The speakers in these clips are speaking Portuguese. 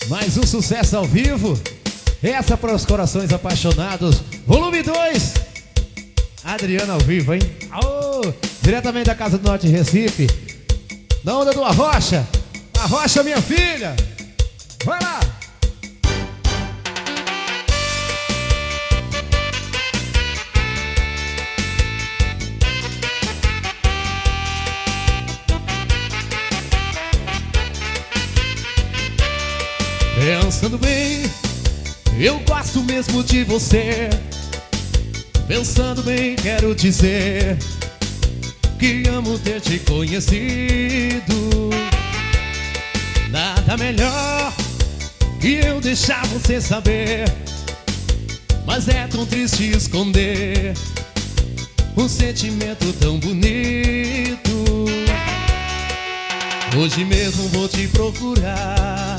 Mais um sucesso ao vivo. Essa para os corações apaixonados. Volume 2. Adriana ao vivo, hein? Aô! Diretamente da Casa do Norte, Recife. Na onda do Arrocha. Arrocha, minha filha. Vai lá. Pensando bem, eu gosto mesmo de você. Pensando bem, quero dizer que amo ter te conhecido. Nada melhor que eu deixar você saber, mas é tão triste esconder um sentimento tão bonito. Hoje mesmo vou te procurar,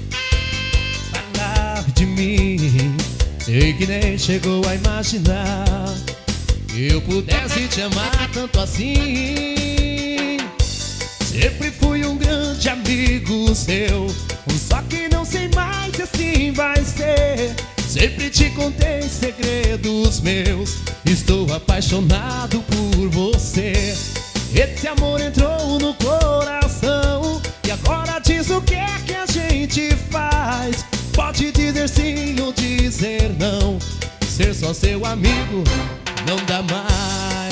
de mim. Sei que nem chegou a imaginar que eu pudesse te amar tanto assim. Sempre fui um grande amigo seu, só que não sei mais se assim vai ser. Sempre te contei segredos meus, estou apaixonado por você. Esse amor entrou no coração e agora diz o que é que a gente faz. Pode dizer sim ou dizer não, ser só seu amigo não dá mais.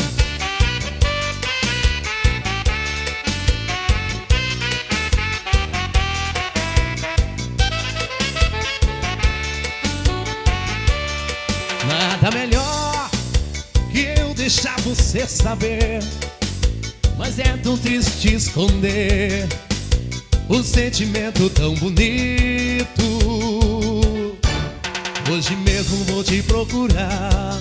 Nada melhor que eu deixar você saber, mas é tão triste esconder o sentimento tão bonito. Hoje mesmo vou te procurar,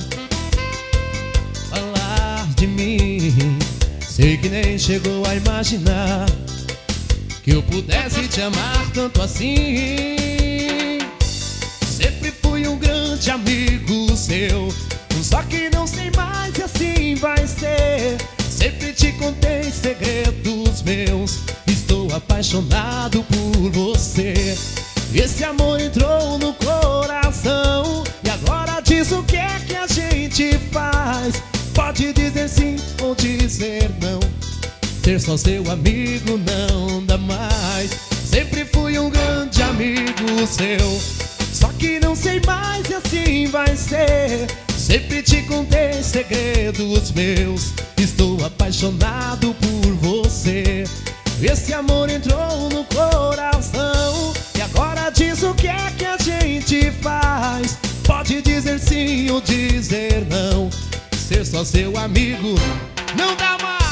falar de mim. Sei que nem chegou a imaginar que eu pudesse te amar tanto assim. Sempre fui um grande amigo seu, só que não sei mais se assim vai ser. Sempre te contei segredos meus, estou apaixonado por você. Esse amor entrou no coração e agora diz o que é que a gente faz. Pode dizer sim ou dizer não, ser só seu amigo não dá mais. Sempre fui um grande amigo seu, só que não sei mais se assim vai ser. Sempre te contei segredos meus, estou apaixonado por você. Esse amor entrou no coração e agora diz o que é que a gente faz. Pode dizer sim ou dizer não, ser só seu amigo não dá mais.